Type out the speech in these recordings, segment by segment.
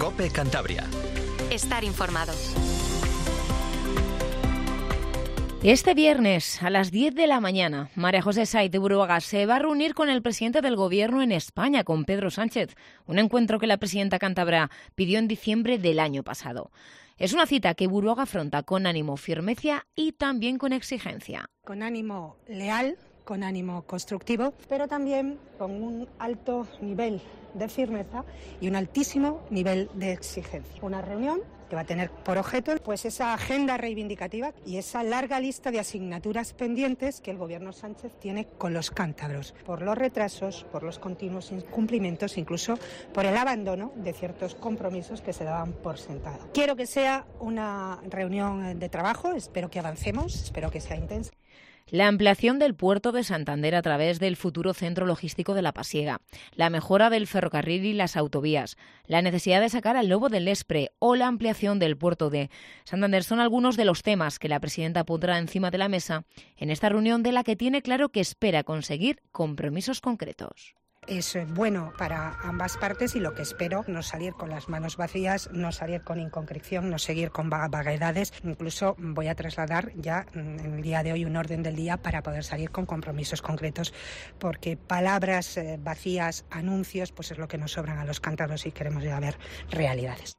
COPE Cantabria. Estar informado. Este viernes a las 10 de la mañana, María José Saiz de Buruaga se va a reunir con el presidente del Gobierno en España, con Pedro Sánchez, un encuentro que la presidenta cántabra pidió en diciembre del año pasado. Es una cita que Buruaga afronta con ánimo, firmeza y también con exigencia. Con ánimo leal, con ánimo constructivo, pero también con un alto nivel de firmeza y un altísimo nivel de exigencia. Una reunión que va a tener por objeto pues esa agenda reivindicativa y esa larga lista de asignaturas pendientes que el Gobierno Sánchez tiene con los cántabros, por los retrasos, por los continuos incumplimientos, incluso por el abandono de ciertos compromisos que se daban por sentado. Quiero que sea una reunión de trabajo, espero que avancemos, espero que sea intensa. La ampliación del puerto de Santander a través del futuro centro logístico de La Pasiega, la mejora del ferrocarril y las autovías, la necesidad de sacar al lobo del Espre o la ampliación del puerto de Santander son algunos de los temas que la presidenta pondrá encima de la mesa en esta reunión, de la que tiene claro que espera conseguir compromisos concretos. Es bueno para ambas partes y lo que espero, no salir con las manos vacías, no salir con inconcreción, no seguir con vaguedades. Incluso voy a trasladar ya en el día de hoy un orden del día para poder salir con compromisos concretos, porque palabras vacías, anuncios, pues es lo que nos sobran a los cántabros y queremos ya ver realidades.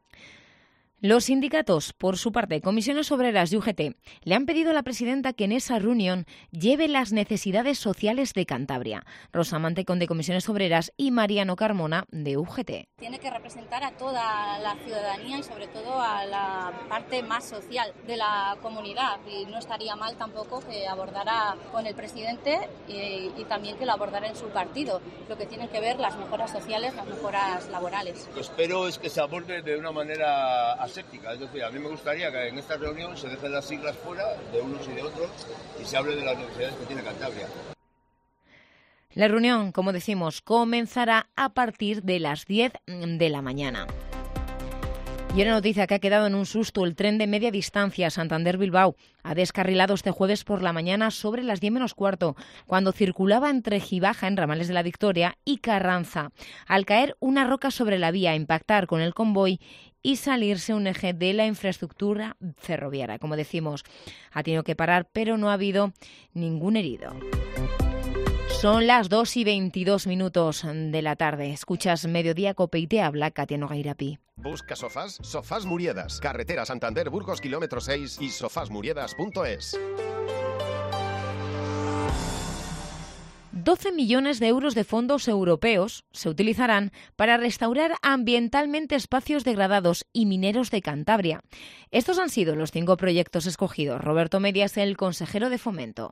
Los sindicatos, por su parte, Comisiones Obreras y UGT, le han pedido a la presidenta que en esa reunión lleve las necesidades sociales de Cantabria. Rosa Mantecón, de Comisiones Obreras, y Mariano Carmona, de UGT. Tiene que representar a toda la ciudadanía y sobre todo a la parte más social de la comunidad, y no estaría mal tampoco que abordara con el presidente y también que lo abordara en su partido, lo que tienen que ver las mejoras sociales, las mejoras laborales. Lo que espero es que se aborde de una manera aséptica, es decir, a mí me gustaría que en esta reunión se dejen las siglas fuera de unos y de otros y se hable de las necesidades que tiene Cantabria. La reunión, como decimos, comenzará a partir de las 10 de la mañana. Y una noticia que ha quedado en un susto: el tren de media distancia Santander-Bilbao ha descarrilado este jueves por la mañana sobre las 10 menos cuarto, cuando circulaba entre Gibaja, en Ramales de la Victoria, y Carranza, al caer una roca sobre la vía, impactar con el convoy y salirse un eje de la infraestructura ferroviaria. Como decimos, ha tenido que parar, pero no ha habido ningún herido. Son las 2:22 de la tarde. Escuchas Mediodía Cope y te habla Katia Nogairapi. ¿Busca sofás? Sofás Muriedas. Carretera Santander Burgos, kilómetro 6 y sofasmuriedas.es. 12 millones de euros de fondos europeos se utilizarán para restaurar ambientalmente espacios degradados y mineros de Cantabria. Estos han sido los 5 proyectos escogidos. Roberto Medias, el consejero de Fomento.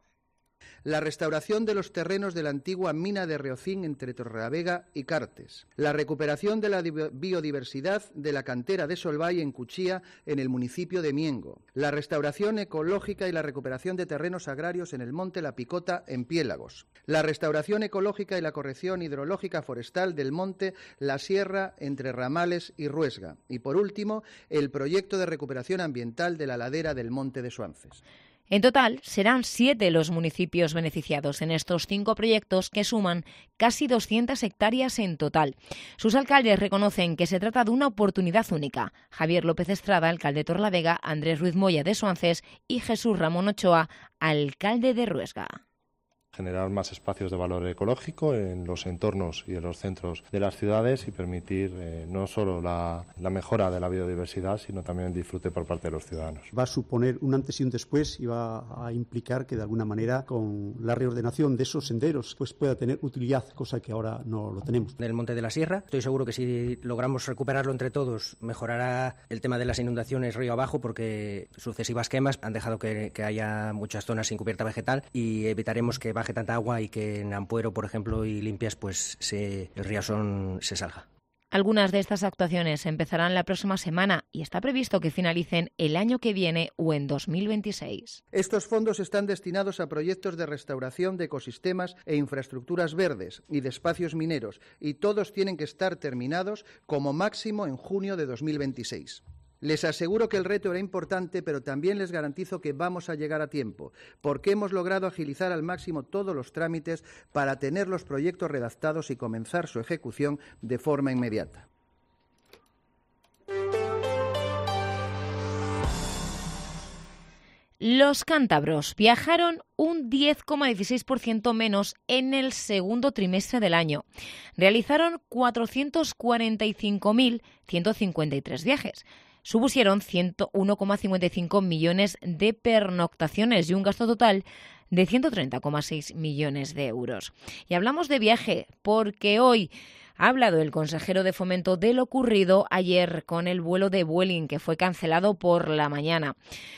La restauración de los terrenos de la antigua mina de Reocín entre Torrelavega y Cartes. La recuperación de la biodiversidad de la cantera de Solvay en Cuchía, en el municipio de Miengo. La restauración ecológica y la recuperación de terrenos agrarios en el monte La Picota, en Piélagos. La restauración ecológica y la corrección hidrológica forestal del monte La Sierra, entre Ramales y Ruesga. Y por último, el proyecto de recuperación ambiental de la ladera del monte de Suances. En total, serán 7 los municipios beneficiados en estos 5 proyectos, que suman casi 200 hectáreas en total. Sus alcaldes reconocen que se trata de una oportunidad única. Javier López Estrada, alcalde de Torlavega, Andrés Ruiz Moya, de Suances, y Jesús Ramón Ochoa, alcalde de Ruesga. Generar más espacios de valor ecológico en los entornos y en los centros de las ciudades y permitir no solo la mejora de la biodiversidad, sino también el disfrute por parte de los ciudadanos. Va a suponer un antes y un después y va a implicar que de alguna manera con la reordenación de esos senderos pues pueda tener utilidad, cosa que ahora no lo tenemos. Del Monte de la Sierra, estoy seguro que si logramos recuperarlo entre todos, mejorará el tema de las inundaciones río abajo, porque sucesivas quemas han dejado que haya muchas zonas sin cubierta vegetal, y evitaremos que baje tanta agua y que en Ampuero, por ejemplo, y Limpias, pues el Riazón se salga. Algunas de estas actuaciones empezarán la próxima semana y está previsto que finalicen el año que viene o en 2026. Estos fondos están destinados a proyectos de restauración de ecosistemas e infraestructuras verdes y de espacios mineros, y todos tienen que estar terminados como máximo en junio de 2026. Les aseguro que el reto era importante, pero también les garantizo que vamos a llegar a tiempo, porque hemos logrado agilizar al máximo todos los trámites para tener los proyectos redactados y comenzar su ejecución de forma inmediata. Los cántabros viajaron un 10,16% menos en el segundo trimestre del año. Realizaron 445.153 viajes. Supusieron 101,55 millones de pernoctaciones y un gasto total de 130,6 millones de euros. Y hablamos de viaje porque hoy ha hablado el consejero de Fomento de lo ocurrido ayer con el vuelo de Vueling, que fue cancelado por la mañana.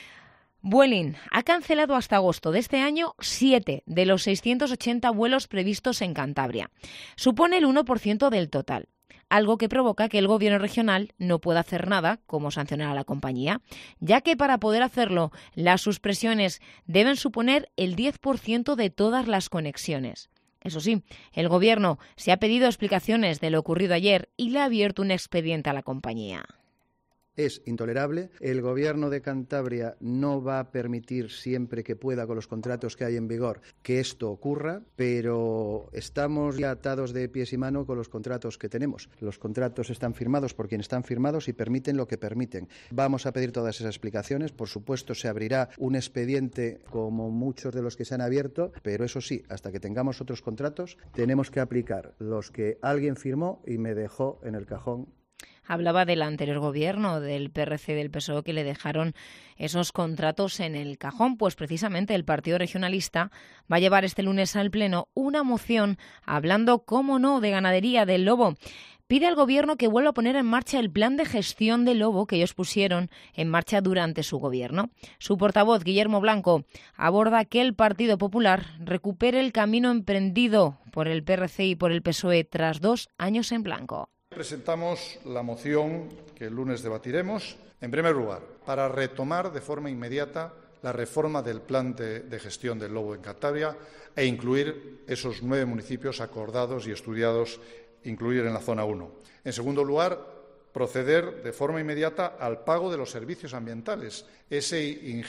Vueling ha cancelado hasta agosto de este año 7 de los 680 vuelos previstos en Cantabria. Supone el 1% del total, algo que provoca que el gobierno regional no pueda hacer nada como sancionar a la compañía, ya que para poder hacerlo las suspensiones deben suponer el 10% de todas las conexiones. Eso sí, el gobierno se ha pedido explicaciones de lo ocurrido ayer y le ha abierto un expediente a la compañía. Es intolerable. El Gobierno de Cantabria no va a permitir, siempre que pueda, con los contratos que hay en vigor, que esto ocurra, pero estamos ya atados de pies y mano con los contratos que tenemos. Los contratos están firmados por quienes están firmados y permiten lo que permiten. Vamos a pedir todas esas explicaciones. Por supuesto, se abrirá un expediente como muchos de los que se han abierto, pero eso sí, hasta que tengamos otros contratos, tenemos que aplicar los que alguien firmó y me dejó en el cajón. Hablaba del anterior gobierno, del PRC y del PSOE, que le dejaron esos contratos en el cajón. Pues precisamente el Partido Regionalista va a llevar este lunes al Pleno una moción hablando, cómo no, de ganadería del lobo. Pide al Gobierno que vuelva a poner en marcha el plan de gestión del lobo que ellos pusieron en marcha durante su gobierno. Su portavoz, Guillermo Blanco, aborda que el Partido Popular recupere el camino emprendido por el PRC y por el PSOE tras 2 años en blanco. Presentamos la moción que el lunes debatiremos, en primer lugar, para retomar de forma inmediata la reforma del plan de gestión del lobo en Cantabria e incluir esos 9 municipios acordados y estudiados, incluir en la zona 1. En segundo lugar, proceder de forma inmediata al pago de los servicios ambientales, ese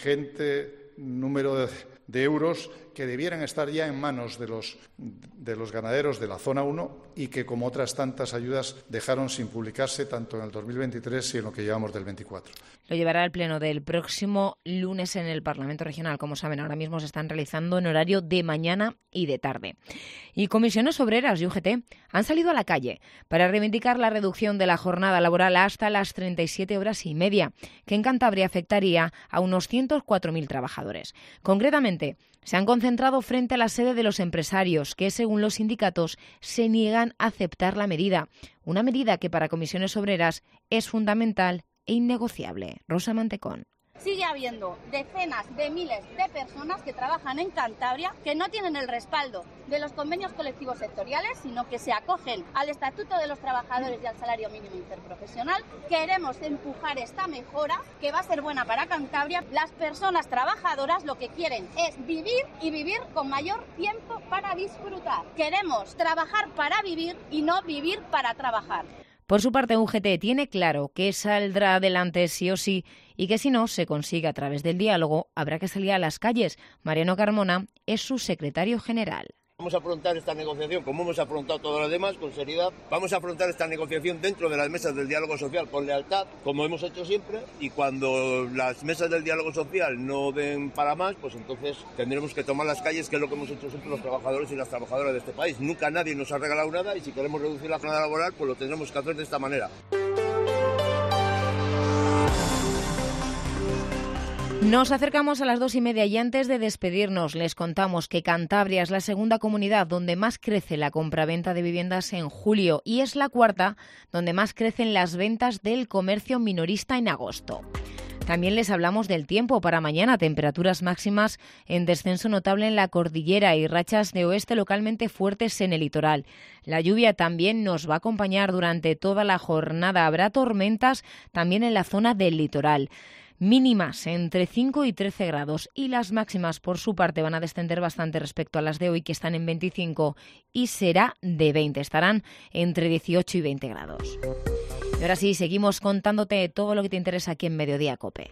ingente número de euros que debieran estar ya en manos de los ganaderos de la zona 1 y que, como otras tantas ayudas, dejaron sin publicarse tanto en el 2023 y en lo que llevamos del 24. Lo llevará al Pleno del próximo lunes en el Parlamento Regional. Como saben, ahora mismo se están realizando en horario de mañana y de tarde. Y comisiones obreras y UGT han salido a la calle para reivindicar la reducción de la jornada laboral hasta las 37 horas y media, que en Cantabria afectaría a unos 104.000 trabajadores. Concretamente, se han concentrado frente a la sede de los empresarios, que, según los sindicatos, se niegan a aceptar la medida. Una medida que para comisiones obreras es fundamental e innegociable. Rosa Mantecón. Sigue habiendo decenas de miles de personas que trabajan en Cantabria que no tienen el respaldo de los convenios colectivos sectoriales, sino que se acogen al Estatuto de los Trabajadores y al Salario Mínimo Interprofesional. Queremos empujar esta mejora que va a ser buena para Cantabria. Las personas trabajadoras lo que quieren es vivir y vivir con mayor tiempo para disfrutar. Queremos trabajar para vivir y no vivir para trabajar. Por su parte, UGT tiene claro que saldrá adelante sí o sí y que si no se consigue a través del diálogo, habrá que salir a las calles. Mariano Carmona es su secretario general. Vamos a afrontar esta negociación como hemos afrontado todas las demás, con seriedad. Vamos a afrontar esta negociación dentro de las mesas del diálogo social con lealtad, como hemos hecho siempre, y cuando las mesas del diálogo social no den para más, pues entonces tendremos que tomar las calles, que es lo que hemos hecho siempre los trabajadores y las trabajadoras de este país. Nunca nadie nos ha regalado nada y si queremos reducir la jornada laboral, pues lo tendremos que hacer de esta manera. Nos acercamos a las 2:30 y antes de despedirnos les contamos que Cantabria es la segunda comunidad donde más crece la compraventa de viviendas en julio y es la cuarta donde más crecen las ventas del comercio minorista en agosto. También les hablamos del tiempo para mañana, temperaturas máximas en descenso notable en la cordillera y rachas de oeste localmente fuertes en el litoral. La lluvia también nos va a acompañar durante toda la jornada. Habrá tormentas también en la zona del litoral. Mínimas entre 5 y 13 grados y las máximas por su parte van a descender bastante respecto a las de hoy, que están en 25 y será de 20, estarán entre 18 y 20 grados. Y ahora sí, seguimos contándote todo lo que te interesa aquí en Mediodía COPE.